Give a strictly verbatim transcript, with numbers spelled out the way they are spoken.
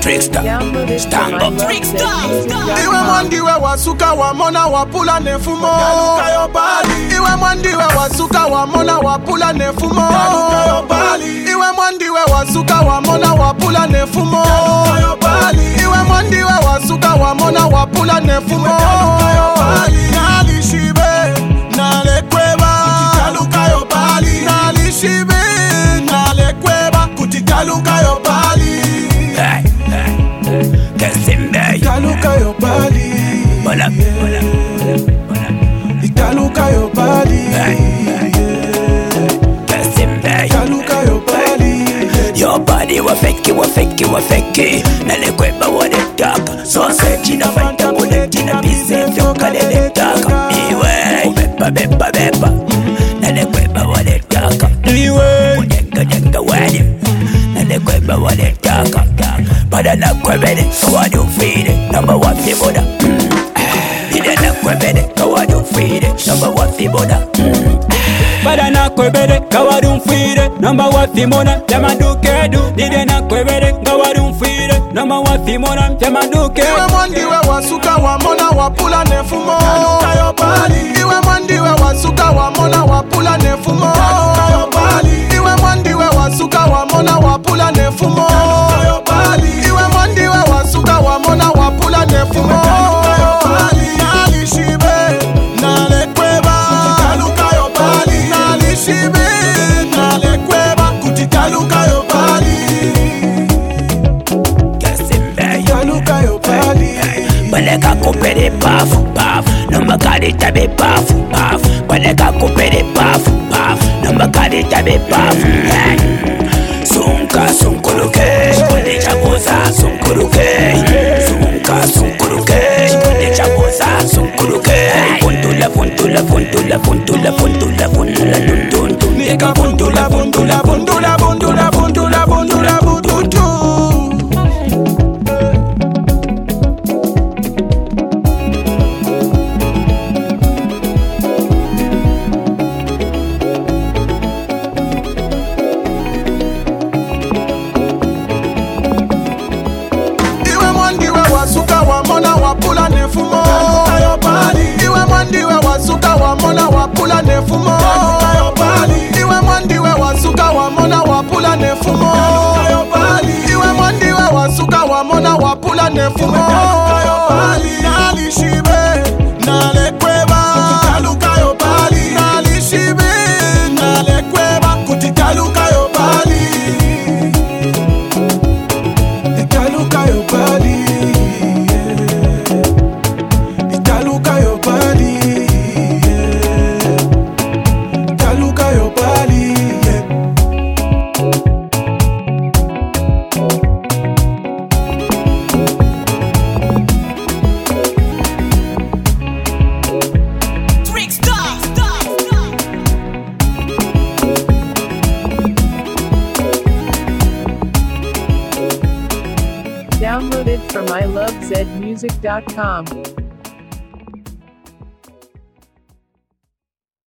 Trickster, stand up, Trickster. Iwe mwandiwe wasuka wamona wapula nefumo. Iwe mwandiwe wasuka wamona wapula nefumo. Iwe mwandiwe wasuka wamona wapula nefumo. Iwe mwandiwe wasuka wamona wapula nefumo. Nali shibe, nale kweba, kutikaluka yo bali. Nali shibe, nale kweba, kutikaluka yo bali. Hey, hey, Kesimbe. Italuka yo bali. Bola, bola, bola. Italuka yo bali. Hey, hey, Kesimbe. Italuka yo bali. Your body wa fake, wa fake, wa fake. Nale kweba wa de taka. Sausage na fanta bullet na pise fyoka de taka. Iwe, beba, beba, beba. Nale kweba wa de taka. Iwe, jenga, jenga wadi. Nale kweba wa de taka. Pada na kwebede, kawadu fide. Number one fiboda. Ida na kwebede, kawadu fide. Number one fiboda. Pada na kwebede, kawadu fide. Number one fimona, tema duke du. Ida na kwebede, kawadu fide. Number one fimona, tema duke. Iwe mwandiwe wasuka wamona wapula nefumo. Iwe mwandiwe wasuka wamona wapula nefumo. Iwe mwandiwe wasuka wamona wapula nefumo. Iwe mwandiwe wasuka wamona wapula nefumo. Nali shibe, nale kweba, kutikaluka yo bali. Nali shibe, nale kweba, kutikaluka yo bali. Kesimbe. Kutikaluka yo bali. Baleka kupere pafu, pafu. Numba kadi tabe pafu, pafu. Baleka kupere pafu, pafu. Numba kadi tabe pafu. Hey. Sunka sunkuluke, konde chakoza sunkuluke. Sunka sunkuluke, konde chakoza sunkuluke. Funtula, funtula, funtula, funtula, funtula, funtula, tuntuntu. Nigga funtula, funtula, funtula, funtula, funtula, funtula, funtula. Wamona wapula nefumo. Iwe mwandiwe wasuka wamona wapula nefumo. Iwe mwandiwe wasuka wamona wapula nefumo. Iwe mwandiwe wasuka wamona wapula nefumo. Nali shibe, nale kweba, kutikaluka yo bali. Nali shibe, nale kweba, kutikaluka yo bali. Kutikaluka yo bali. Downloaded from I love zed music dot com.